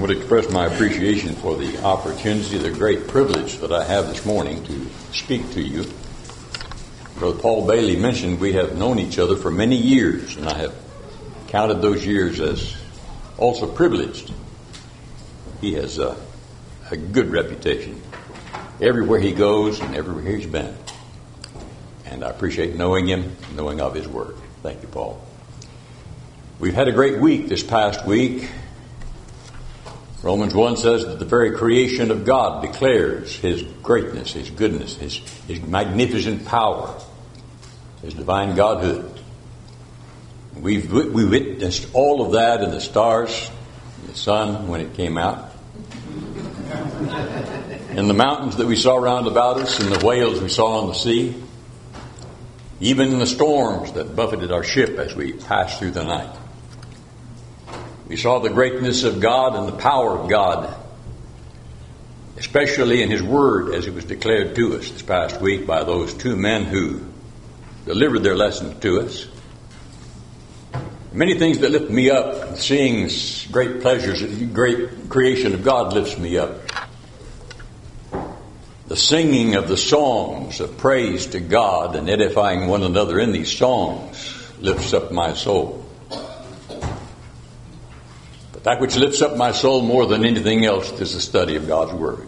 would express my appreciation for the opportunity, the great privilege that I have this morning to speak to you. Brother Paul Bailey mentioned we have known each other for many years, and I have counted those years as also privileged. He has a good reputation everywhere he goes and everywhere he's been. And I appreciate knowing him, knowing of his word. Thank you, Paul. We've had a great week this past week. Romans 1 says that the very creation of God declares His greatness, His goodness, His magnificent power, His divine Godhood. We witnessed all of that in the stars, the sun when it came out, in the mountains that we saw round about us, and the whales we saw on the sea, even in the storms that buffeted our ship as we passed through the night. We saw the greatness of God and the power of God, especially in His Word as it was declared to us this past week by those two men who delivered their lesson to us. Many things that lift me up, seeing great pleasures, great creation of God lifts me up. The singing of the songs of praise to God and edifying one another in these songs lifts up my soul. But that which lifts up my soul more than anything else is the study of God's Word.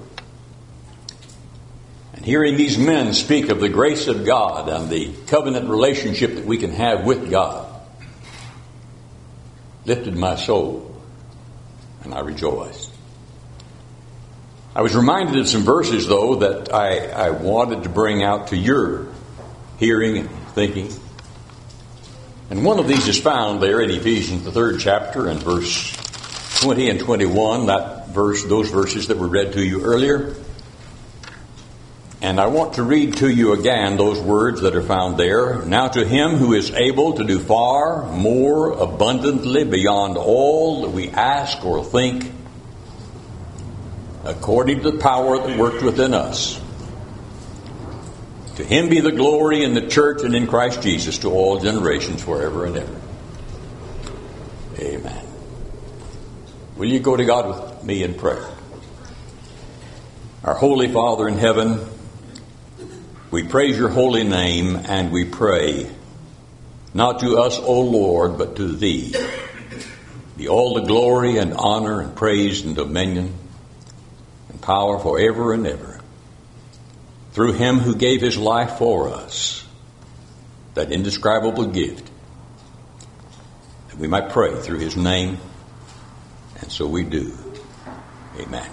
And hearing these men speak of the grace of God and the covenant relationship that we can have with God lifted my soul, and I rejoiced. I was reminded of some verses, though, that I wanted to bring out to your hearing and thinking. And one of these is found there in Ephesians, the 3rd chapter, and verse 20 and 21, those verses that were read to you earlier. And I want to read to you again those words that are found there. Now to Him who is able to do far more abundantly beyond all that we ask or think, according to the power that worked within us. To Him be the glory in the church and in Christ Jesus to all generations forever and ever. Amen. Will you go to God with me in prayer? Our Holy Father in heaven, we praise your holy name and we pray, not to us, O Lord, but to Thee, be all the glory and honor and praise and dominion and power forever and ever. Through Him who gave His life for us, that indescribable gift, that we might pray through His name, and so we do. Amen.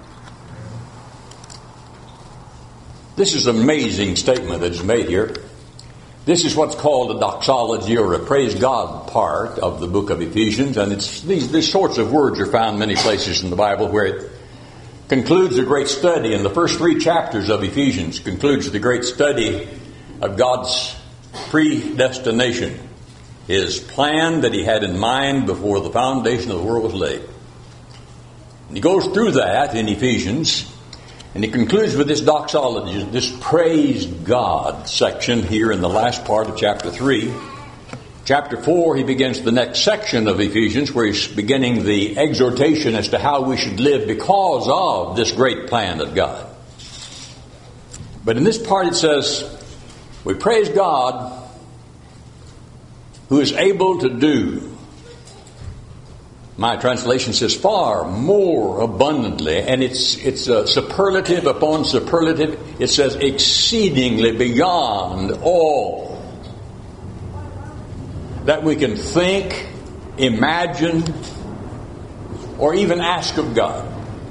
This is an amazing statement that is made here. This is what's called a doxology or a praise God part of the book of Ephesians, and it's these sorts of words are found many places in the Bible where it concludes a great study. In the first 3 chapters of Ephesians concludes the great study of God's predestination, His plan that He had in mind before the foundation of the world was laid. And he goes through that in Ephesians, and he concludes with this doxology, this praise God section here in the last part of chapter 3. Chapter 4, he begins the next section of Ephesians where he's beginning the exhortation as to how we should live because of this great plan of God. But in this part it says, we praise God who is able to do. My translation says far more abundantly, and it's a superlative upon superlative. It says exceedingly beyond all that we can think, imagine, or even ask of God.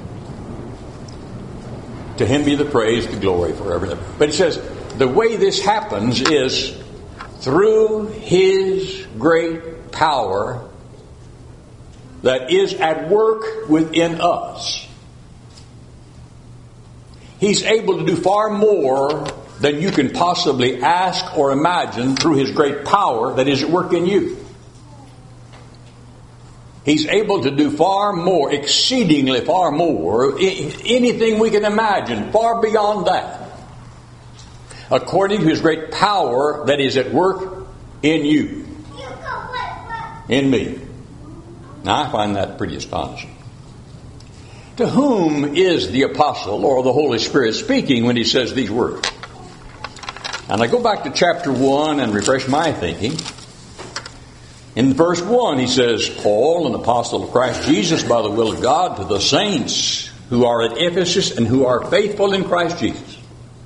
To Him be the praise, the glory forever and ever. But it says the way this happens is through His great power that is at work within us. He's able to do far more than you can possibly ask or imagine through His great power that is at work in you. He's able to do far more, exceedingly far more, anything we can imagine, far beyond that, according to His great power that is at work in you, in me. Now, I find that pretty astonishing. to whom is the apostle or the Holy Spirit speaking when he says these words? And I go back to chapter 1 and refresh my thinking. In verse 1 he says, Paul, an apostle of Christ Jesus by the will of God, to the saints who are at Ephesus and who are faithful in Christ Jesus.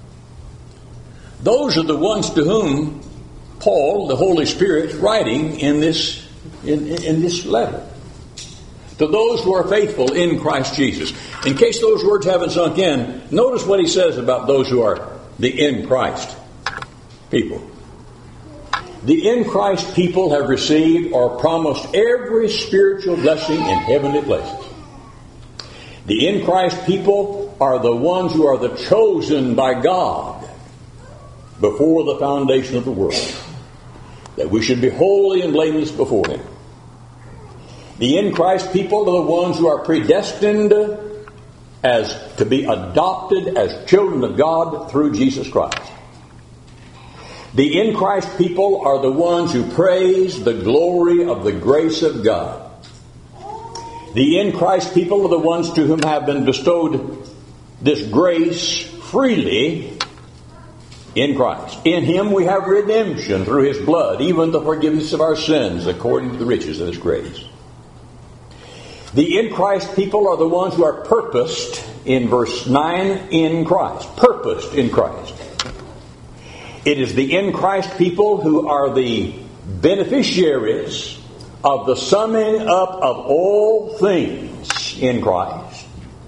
Those are the ones to whom Paul, the Holy Spirit, is writing in this letter. To those who are faithful in Christ Jesus. In case those words haven't sunk in, notice what he says about those who are the in Christ people. The in Christ people have received or promised every spiritual blessing in heavenly places. The in Christ people are the ones who are the chosen by God before the foundation of the world, that we should be holy and blameless before Him. The in Christ people are the ones who are predestined as to be adopted as children of God through Jesus Christ. The in Christ people are the ones who praise the glory of the grace of God. The in Christ people are the ones to whom have been bestowed this grace freely in Christ. In Him we have redemption through His blood, even the forgiveness of our sins according to the riches of His grace. The in Christ people are the ones who are purposed, in verse 9, in Christ. Purposed in Christ. It is the in Christ people who are the beneficiaries of the summing up of all things in Christ.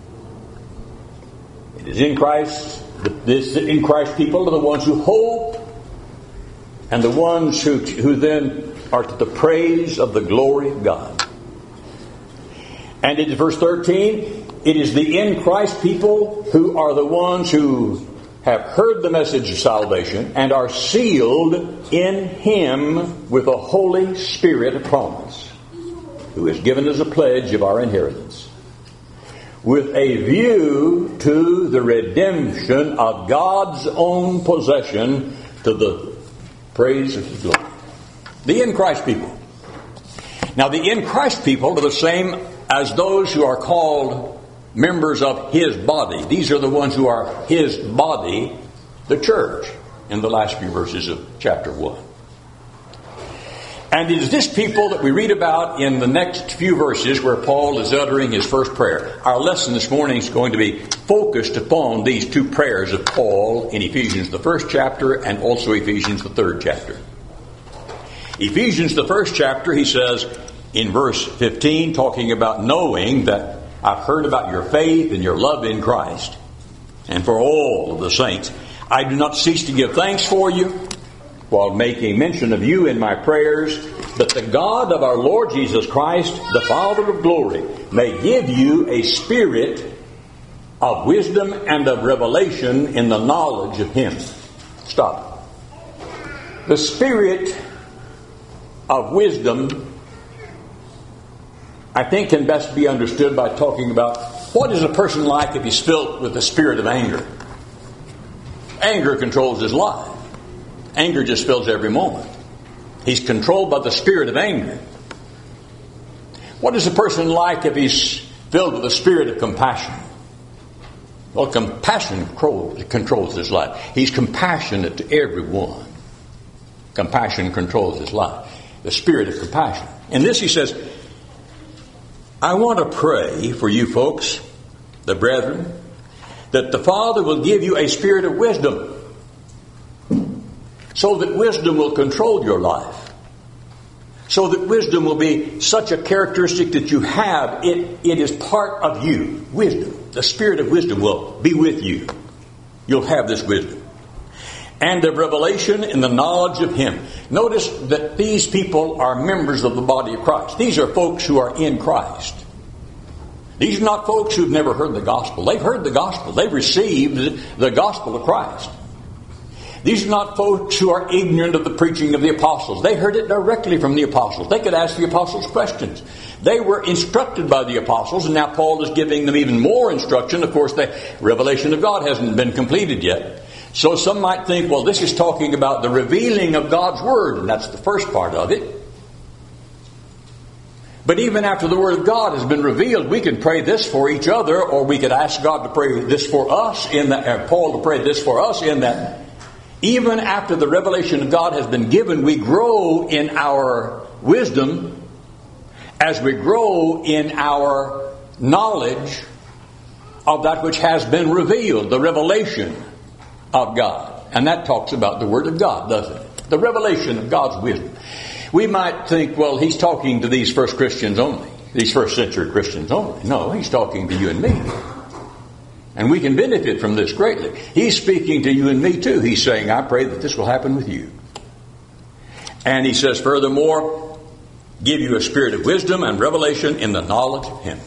It is in Christ, this in Christ people are the ones who hope, and the ones who then are to the praise of the glory of God. And in verse 13, it is the in Christ people who are the ones who have heard the message of salvation and are sealed in Him with a Holy Spirit of promise, who is given as a pledge of our inheritance, with a view to the redemption of God's own possession to the praise of His glory. The in Christ people. Now the in Christ people are the same as those who are called members of His body. These are the ones who are His body, the church, in the last few verses of chapter 1. And it is this people that we read about in the next few verses where Paul is uttering his first prayer. Our lesson this morning is going to be focused upon these two prayers of Paul in Ephesians, the first chapter, and also Ephesians, the third chapter. Ephesians, the first chapter, he says in verse 15, talking about knowing that I've heard about your faith and your love in Christ, and for all of the saints, I do not cease to give thanks for you, while making mention of you in my prayers, that the God of our Lord Jesus Christ, the Father of glory, may give you a spirit of wisdom and of revelation in the knowledge of Him. Stop. The spirit of wisdom, I think, can best be understood by talking about what is a person like if he's filled with the spirit of anger. Anger controls his life. Anger just fills every moment. He's controlled by the spirit of anger. What is a person like if he's filled with the spirit of compassion? Well, compassion controls his life. He's compassionate to everyone. Compassion controls his life. The spirit of compassion. In this he says, I want to pray for you folks, the brethren, that the Father will give you a spirit of wisdom, so that wisdom will control your life. So that wisdom will be such a characteristic that you have. It is part of you. Wisdom. The spirit of wisdom will be with you. You'll have this wisdom. And of revelation in the knowledge of Him. Notice that these people are members of the body of Christ. These are folks who are in Christ. These are not folks who've never heard the gospel. They've heard the gospel. They've received the gospel of Christ. These are not folks who are ignorant of the preaching of the apostles. They heard it directly from the apostles. They could ask the apostles questions. They were instructed by the apostles, and now Paul is giving them even more instruction. Of course, the revelation of God hasn't been completed yet. So some might think, well, this is talking about the revealing of God's Word, and that's the first part of it. But even after the Word of God has been revealed, we can pray this for each other, or we could ask God to pray this for us in that, or Paul to pray this for us in that. Even after the revelation of God has been given, we grow in our wisdom as we grow in our knowledge of that which has been revealed, the revelation of God. And that talks about the Word of God, doesn't it? The revelation of God's wisdom. We might think, well, he's talking to these first Christians only, these first century Christians only. No, he's talking to you and me. And we can benefit from this greatly. He's speaking to you and me too. He's saying, I pray that this will happen with you. And he says, furthermore, give you a spirit of wisdom and revelation in the knowledge of Him.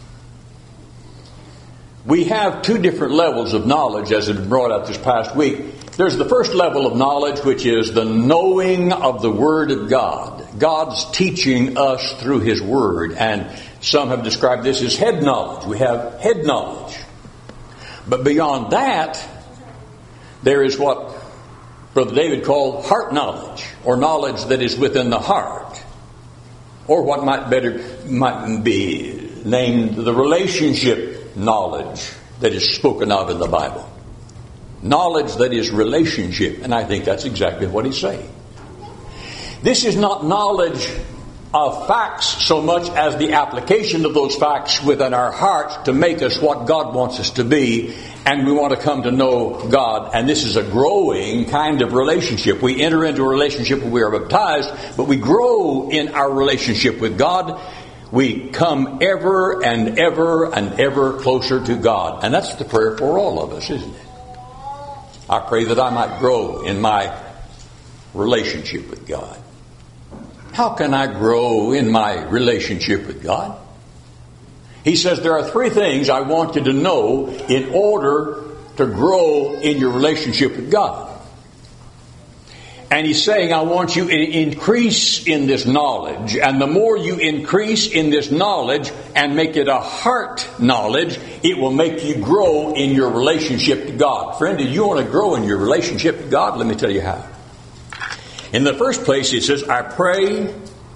We have two different levels of knowledge as it was brought out this past week. There's the first level of knowledge, which is the knowing of the Word of God. God's teaching us through His Word. And some have described this as head knowledge. We have head knowledge. But beyond that, there is what Brother David called heart knowledge, or knowledge that is within the heart. Or what might be named the relationship knowledge that is spoken of in the Bible. Knowledge that is relationship. And I think that's exactly what he's saying. This is not knowledge of facts so much as the application of those facts within our hearts to make us what God wants us to be. And we want to come to know God. And this is a growing kind of relationship. We enter into a relationship when we are baptized, but we grow in our relationship with God. We come ever and ever and ever closer to God. And that's the prayer for all of us, isn't it? I pray that I might grow in my relationship with God. How can I grow in my relationship with God? He says there are three things I want you to know in order to grow in your relationship with God. And he's saying, I want you to increase in this knowledge. And the more you increase in this knowledge and make it a heart knowledge, it will make you grow in your relationship to God. Friend, if you want to grow in your relationship to God, let me tell you how. In the first place, he says, I pray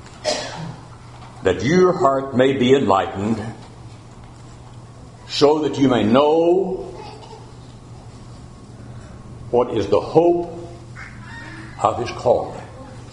that your heart may be enlightened so that you may know what is the hope of His calling.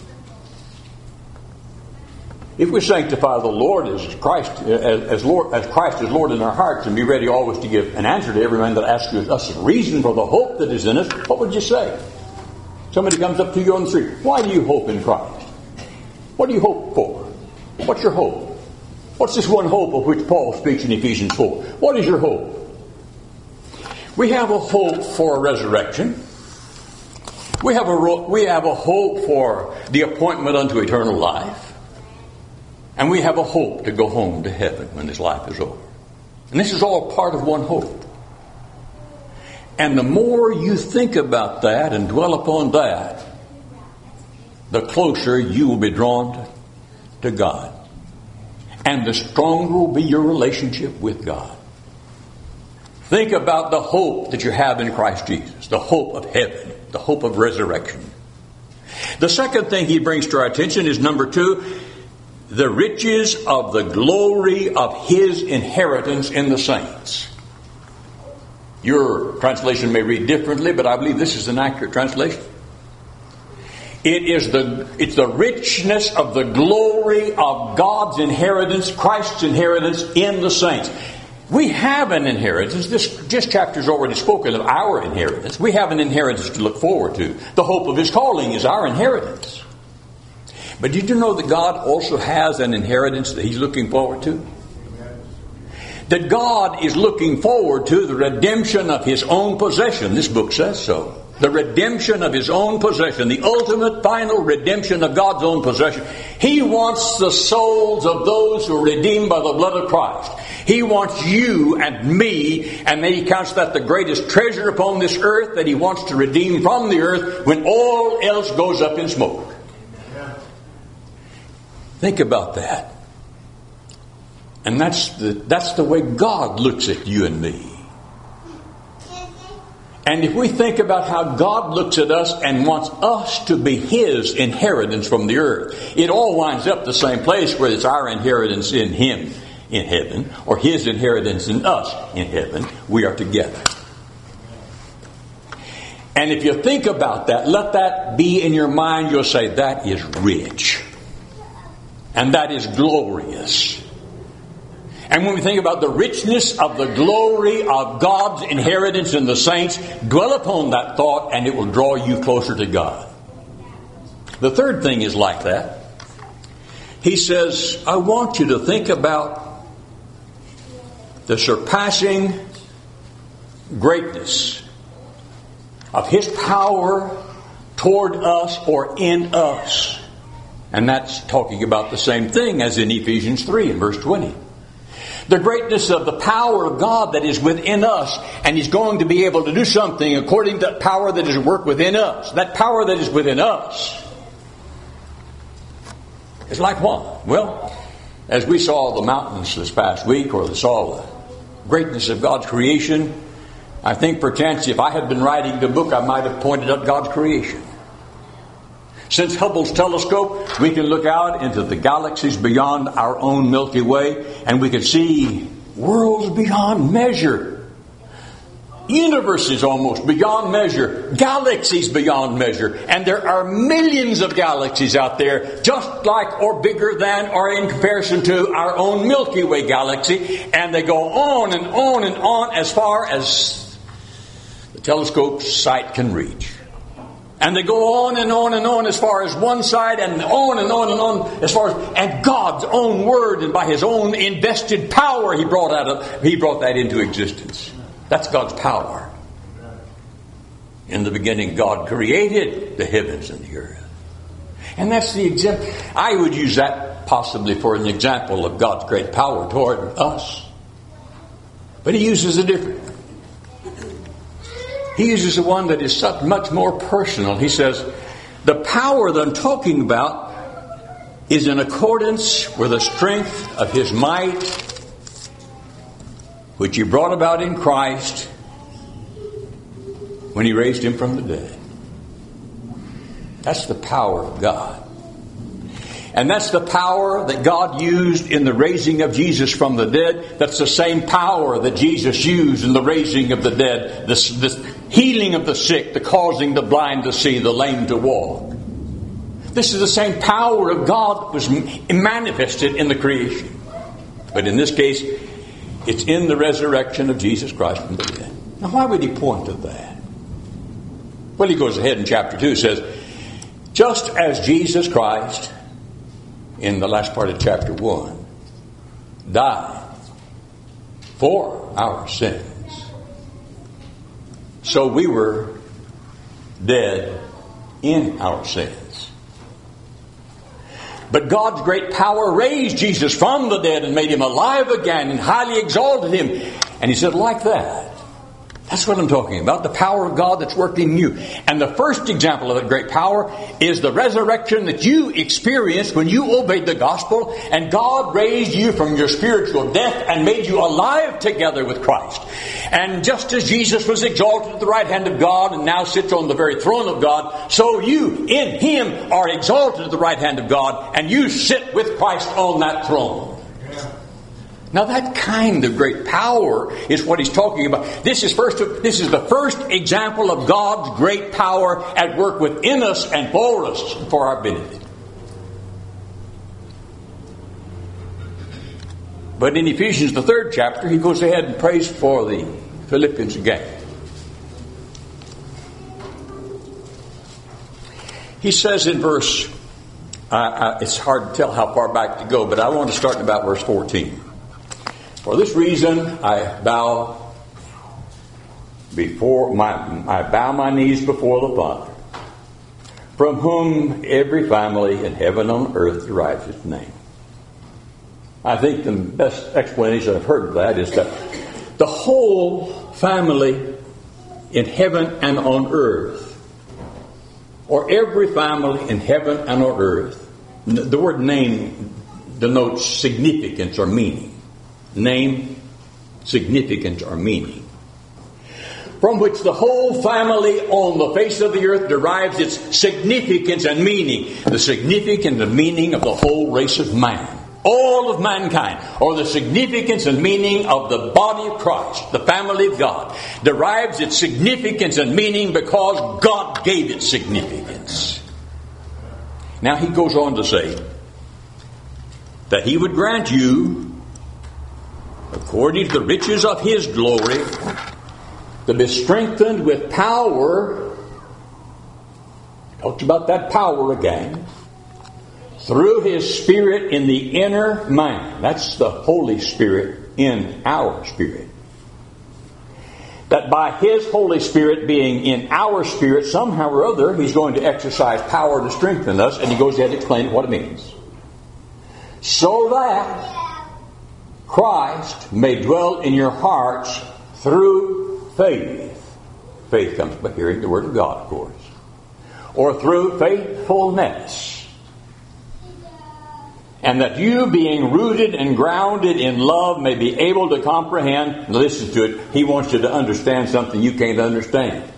If we sanctify the Lord as Christ as Christ is Lord in our hearts, and be ready always to give an answer to every man that asks us a reason for the hope that is in us, what would you say? Somebody comes up to you on the street. Why do you hope in Christ? What do you hope for? What's your hope? What's this one hope of which Paul speaks in Ephesians 4? What is your hope? We have a hope for a resurrection. We have a hope for the appointment unto eternal life. And we have a hope to go home to heaven when this life is over. And this is all part of one hope. And the more you think about that and dwell upon that, the closer you will be drawn to God. And the stronger will be your relationship with God. Think about the hope that you have in Christ Jesus, the hope of heaven, the hope of resurrection. The second thing he brings to our attention is number 2, the riches of the glory of His inheritance in the saints. Your translation may read differently, but I believe this is an accurate translation. It's the richness of the glory of God's inheritance, Christ's inheritance in the saints. We have an inheritance. This chapter's already spoken of our inheritance. We have an inheritance to look forward to. The hope of His calling is our inheritance. But did you know that God also has an inheritance that He's looking forward to? That God is looking forward to the redemption of His own possession. This book says so. The redemption of His own possession. The ultimate, final redemption of God's own possession. He wants the souls of those who are redeemed by the blood of Christ. He wants you and me, and He counts that the greatest treasure upon this earth that He wants to redeem from the earth when all else goes up in smoke. Think about that. And that's the way God looks at you and me. And if we think about how God looks at us and wants us to be His inheritance from the earth, it all winds up the same place, where it's our inheritance in Him in heaven, or His inheritance in us in heaven. We are together. And if you think about that, let that be in your mind, you'll say, that is rich. And that is glorious. And when we think about the richness of the glory of God's inheritance in the saints, dwell upon that thought and it will draw you closer to God. The third thing is like that. He says, I want you to think about the surpassing greatness of His power toward us or in us. And that's talking about the same thing as in Ephesians 3 and verse 20. The greatness of the power of God that is within us, and He's going to be able to do something according to that power that is at work within us. That power that is within us is like what? Well, as we saw the mountains this past week, or saw the greatness of God's creation, I think perchance if I had been writing the book, I might have pointed out God's creation. Since Hubble's telescope, we can look out into the galaxies beyond our own Milky Way, and we can see worlds beyond measure, universes almost beyond measure, galaxies beyond measure. And there are millions of galaxies out there, just like or bigger than or in comparison to our own Milky Way galaxy. And they go on and on and on as far as the telescope's sight can reach. And they go on and on and on as far as one side, and on and on and on as far as, and God's own word, and by His own invested power, He brought that into existence. That's God's power. In the beginning, God created the heavens and the earth. And that's the example. I would use that possibly for an example of God's great power toward us. But He uses a different. He uses the one that is much more personal. He says, the power that I'm talking about is in accordance with the strength of His might, which He brought about in Christ when He raised Him from the dead. That's the power of God. And that's the power that God used in the raising of Jesus from the dead. That's the same power that Jesus used in the raising of the dead. The healing of the sick, the causing the blind to see, the lame to walk. This is the same power of God that was manifested in the creation. But in this case, it's in the resurrection of Jesus Christ from the dead. Now, why would he point to that? Well, he goes ahead in chapter 2, says, just as Jesus Christ, in the last part of chapter 1, died for our sins, so we were dead in our sins. But God's great power raised Jesus from the dead and made Him alive again and highly exalted Him. And he said, like that. That's what I'm talking about, the power of God that's working in you. And the first example of that great power is the resurrection that you experienced when you obeyed the gospel, and God raised you from your spiritual death and made you alive together with Christ. And just as Jesus was exalted at the right hand of God and now sits on the very throne of God, so you in Him are exalted at the right hand of God, and you sit with Christ on that throne. Now that kind of great power is what he's talking about. This is the first example of God's great power at work within us and for us, for our benefit. But in Ephesians, the 3rd chapter, he goes ahead and prays for the Philippians again. He says in verse, it's hard to tell how far back to go, but I want to start in about verse 14. For this reason, I bow my knees before the Father, from whom every family in heaven and on earth derives its name. I think the best explanation I've heard of that is that the whole family in heaven and on earth, or every family in heaven and on earth, the word name denotes significance or meaning. Name, significance, or meaning. from which the whole family on the face of the earth derives its significance and meaning. The significance and meaning of the whole race of man. All of mankind, or the significance and meaning of the body of Christ, the family of God, derives its significance and meaning because God gave it significance. Now he goes on to say that he would grant you, according to the riches of his glory, to be strengthened with power. Talked about that power again. Through his Spirit in the inner man. That's the Holy Spirit in our spirit. That by his Holy Spirit being in our spirit, somehow or other, he's going to exercise power to strengthen us. And he goes ahead to explain what it means. So that Christ may dwell in your hearts through faith. Faith comes by hearing the Word of God, of course. Or through faithfulness. And that you, being rooted and grounded in love, may be able to comprehend. Listen to it. He wants you to understand something you can't understand.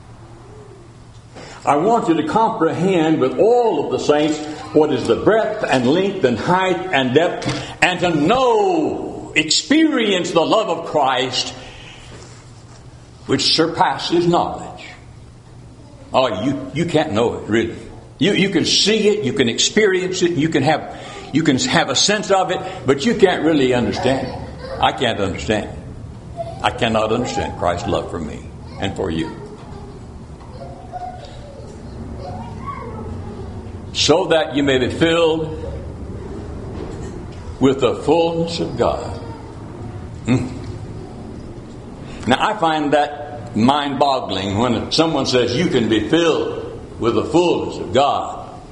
I want you to comprehend with all of the saints what is the breadth and length and height and depth, and to know, experience the love of Christ, which surpasses knowledge. Oh, you can't know it, really. You can see it, you can experience it, you can have a sense of it, but you can't really understand it. I can't understand it. I cannot understand Christ's love for me and for you. So that you may be filled with the fullness of God. Now I find that mind-boggling when someone says you can be filled with the fullness of God.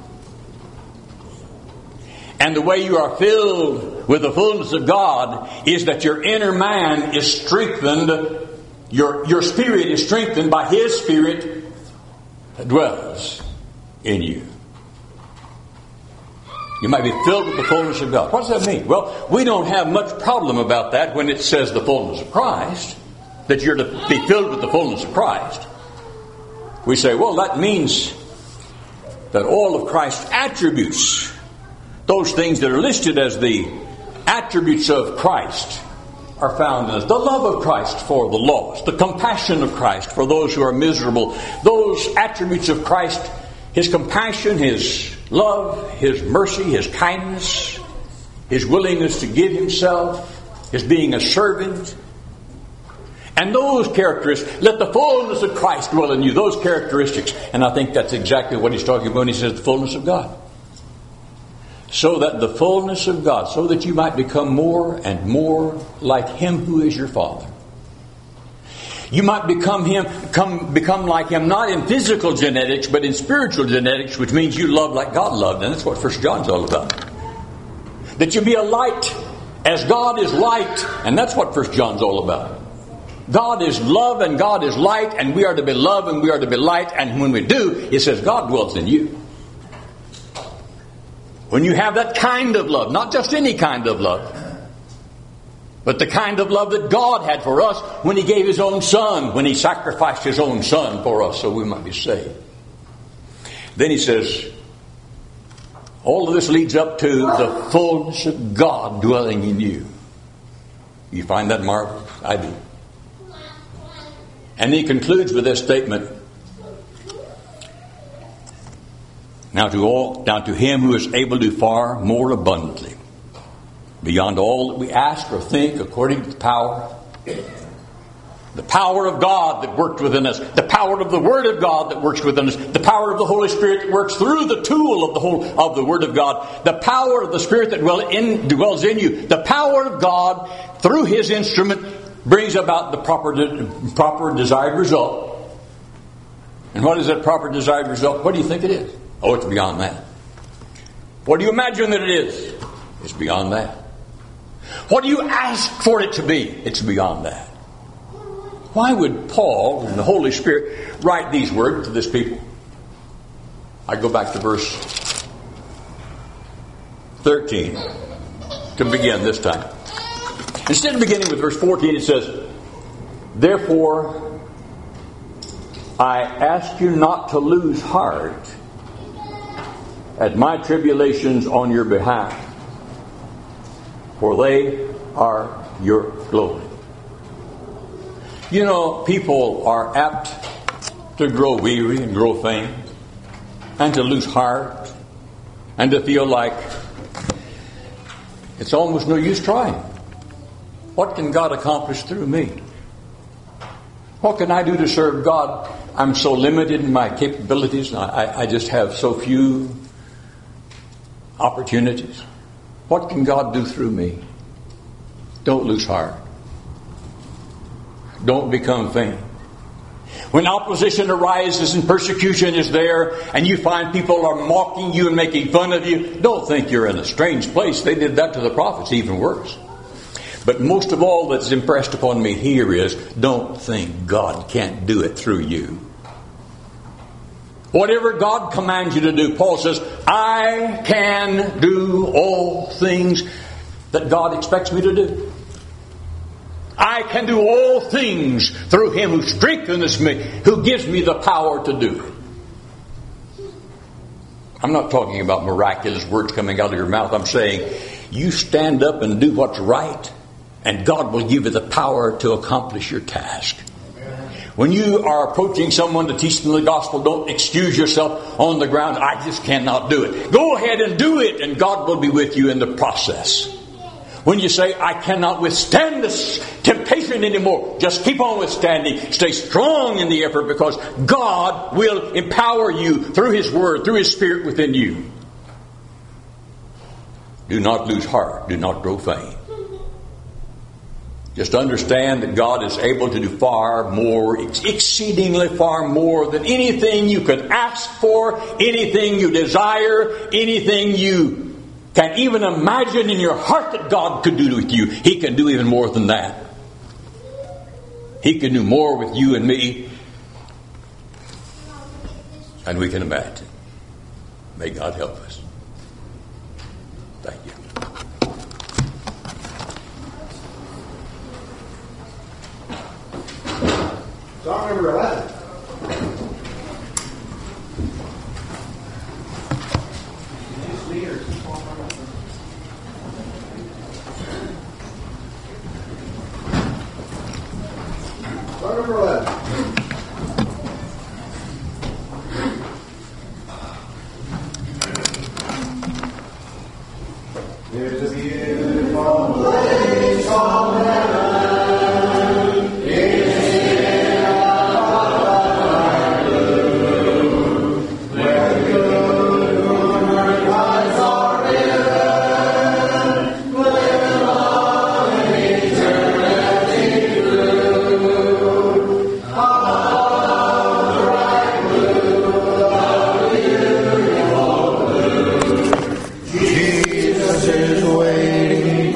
And the way you are filled with the fullness of God is that your inner man is strengthened. Your spirit is strengthened by His Spirit that dwells in you. You might be filled with the fullness of God. What does that mean? Well, we don't have much problem about that when it says the fullness of Christ, that you're to be filled with the fullness of Christ. We say, well, that means that all of Christ's attributes, those things that are listed as the attributes of Christ, are found in us. The love of Christ for the lost, the compassion of Christ for those who are miserable, those attributes of Christ, His compassion, His love, His mercy, His kindness, His willingness to give Himself, His being a servant. And those characteristics, let the fullness of Christ dwell in you, those characteristics. And I think that's exactly what he's talking about when he says the fullness of God. So that the fullness of God, so that you might become more and more like Him who is your Father. You might become like Him, not in physical genetics, but in spiritual genetics, which means you love like God loved. And that's what 1 John's all about. That you be a light as God is light. And that's what 1 John's all about. God is love and God is light, and we are to be love and we are to be light. And when we do, it says God dwells in you. When you have that kind of love, not just any kind of love, but the kind of love that God had for us when He gave His own Son, when He sacrificed His own Son for us so we might be saved. Then he says, all of this leads up to the fullness of God dwelling in you. You find that marvelous? I do. And he concludes with this statement. Now to Him who is able to do far more abundantly, beyond all that we ask or think, according to the power of God that worked within us, the power of the Word of God that works within us, the power of the Holy Spirit that works through the tool of the Word of God, the power of the Spirit that dwells in you, the power of God through His instrument brings about the proper desired result. And what is that proper desired result? What do you think it is? Oh, it's beyond that. What do you imagine that it is? It's beyond that. What do you ask for it to be? It's beyond that. Why would Paul and the Holy Spirit write these words to this people? I go back to verse 13 to begin this time. Instead of beginning with verse 14, it says, therefore, I ask you not to lose heart at my tribulations on your behalf, for they are your glory. You know, people are apt to grow weary and grow faint, and to lose heart, and to feel like it's almost no use trying. What can God accomplish through me? What can I do to serve God? I'm so limited in my capabilities. I just have so few opportunities. What can God do through me? Don't lose heart. Don't become faint. When opposition arises and persecution is there, and you find people are mocking you and making fun of you, don't think you're in a strange place. They did that to the prophets, even worse. But most of all that's impressed upon me here is, don't think God can't do it through you. Whatever God commands you to do, Paul says, I can do all things that God expects me to do. I can do all things through Him who strengthens me, who gives me the power to do it. I'm not talking about miraculous words coming out of your mouth. I'm saying you stand up and do what's right, and God will give you the power to accomplish your task. When you are approaching someone to teach them the gospel, don't excuse yourself on the ground. I just cannot do it. Go ahead and do it, and God will be with you in the process. When you say, I cannot withstand this temptation anymore, just keep on withstanding. Stay strong in the effort, because God will empower you through His Word, through His Spirit within you. Do not lose heart. Do not grow faint. Just understand that God is able to do far more, exceedingly far more than anything you could ask for, anything you desire, anything you can even imagine in your heart that God could do with you. He can do even more than that. He can do more with you and me than we can imagine. May God help us. Thank you. Song number 11.